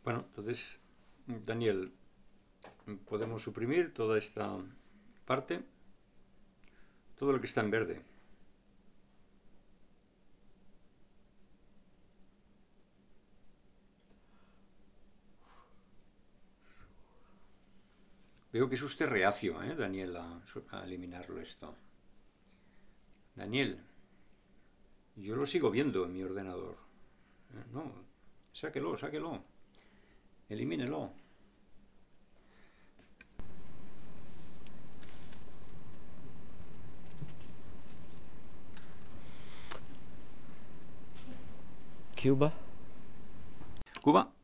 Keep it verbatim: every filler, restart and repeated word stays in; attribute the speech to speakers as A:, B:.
A: Bueno, entonces, Daniel, podemos suprimir toda esta parte, todo lo que está en verde. Veo que es usted reacio, ¿eh, Daniel, a, a eliminarlo esto. Daniel, yo lo sigo viendo en mi ordenador. Eh, No, sáquelo, sáquelo, elimínelo.
B: Cuba.
A: Cuba,